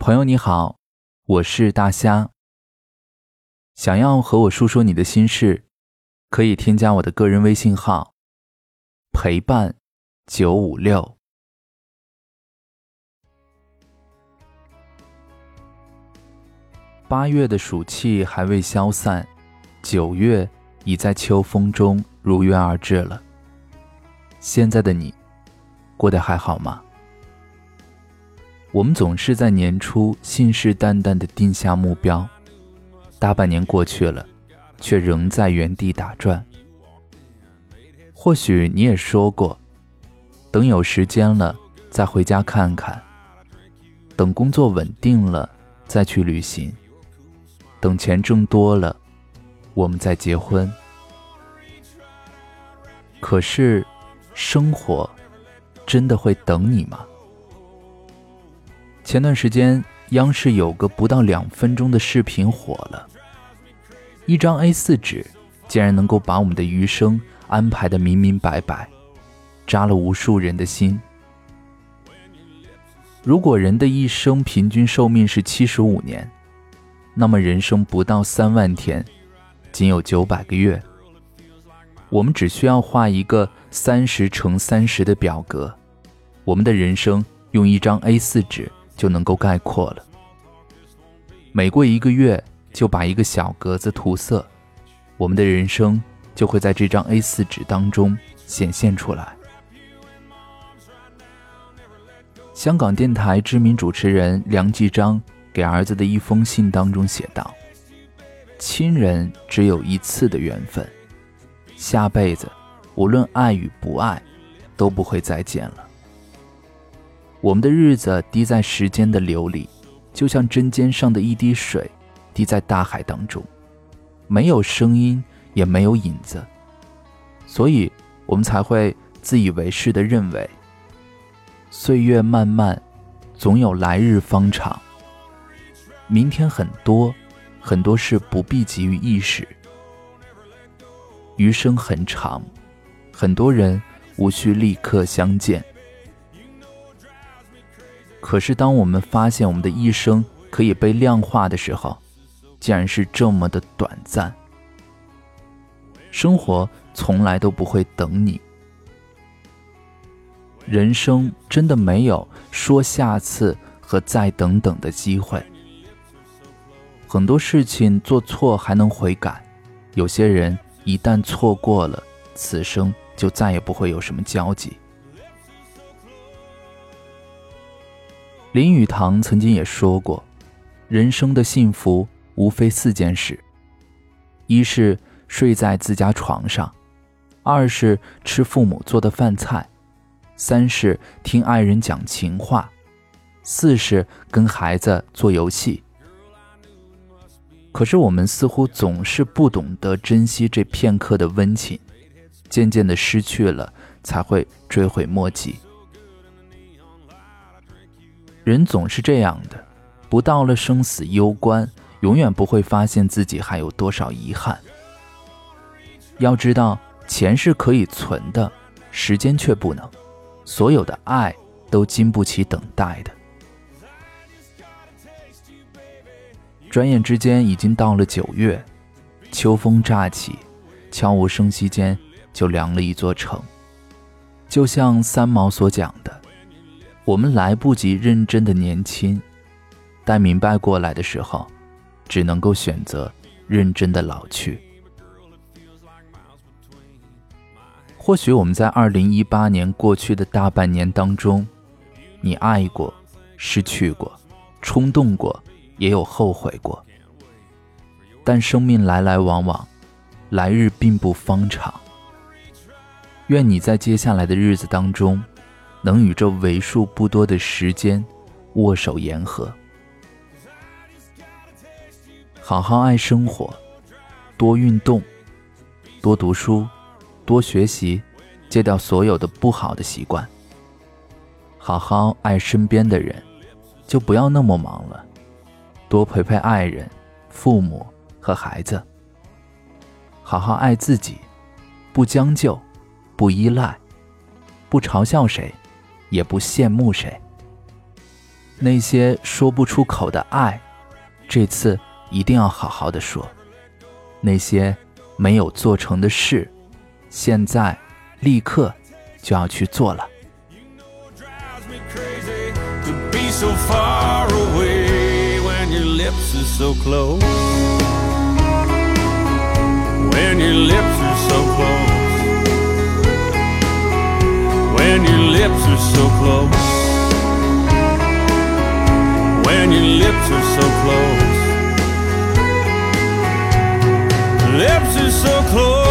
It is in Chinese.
朋友你好，我是大虾。想要和我说说你的心事，可以添加我的个人微信号陪伴956。8月的暑气还未消散，9月已在秋风中如约而至了。现在的你过得还好吗？我们总是在年初信誓旦旦地定下目标，大半年过去了，却仍在原地打转。或许你也说过，等有时间了再回家看看，等工作稳定了再去旅行，等钱挣多了我们再结婚。可是生活真的会等你吗？前段时间央视有个不到2分钟的视频火了，一张 A4 纸竟然能够把我们的余生安排得明明白白，扎了无数人的心。如果人的一生平均寿命是75年，那么人生不到3万天，仅有900个月。我们只需要画一个30×30的表格，我们的人生用一张 A4 纸就能够概括了。每过1个月就把一个小格子涂色，我们的人生就会在这张 A4 纸当中显现出来。香港电台知名主持人梁继章给儿子的一封信当中写道：亲人只有一次的缘分，下辈子无论爱与不爱都不会再见了。我们的日子滴在时间的流里，就像针尖上的一滴水滴在大海当中，没有声音也没有影子，所以我们才会自以为是地认为岁月漫漫，总有来日方长，明天很多很多事不必急于一时，余生很长，很多人无需立刻相见。可是当我们发现我们的一生可以被量化的时候，竟然是这么的短暂。生活从来都不会等你，人生真的没有说下次和再等等的机会。很多事情做错还能悔改，有些人一旦错过了，此生就再也不会有什么交集。林语堂曾经也说过，人生的幸福无非4件事：一是睡在自家床上，2是吃父母做的饭菜，3是听爱人讲情话，4是跟孩子做游戏。可是我们似乎总是不懂得珍惜这片刻的温情，渐渐的失去了才会追悔莫及。人总是这样的，不到了生死攸关，永远不会发现自己还有多少遗憾。要知道，钱是可以存的，时间却不能，所有的爱都经不起等待的。转眼之间已经到了9月，秋风乍起，悄无声息间就凉了一座城。就像三毛所讲的，我们来不及认真的年轻，待明白过来的时候，只能够选择认真的老去。或许我们在2018年过去的大半年当中，你爱过，失去过，冲动过，也有后悔过。但生命来来往往，来日并不方长。愿你在接下来的日子当中，能与这为数不多的时间握手言和。好好爱生活，多运动，多读书，多学习，戒掉所有的不好的习惯。好好爱身边的人，就不要那么忙了，多陪陪爱人、父母和孩子。好好爱自己，不将就，不依赖，不嘲笑谁，也不羡慕谁。 那些说不出口的爱，这次一定要好好的说。那些没有做成的事，现在立刻就要去做了。 So far away when your lips are so close, when your lips are so close, when your lips are so close, when your lips are so close, lips are so close.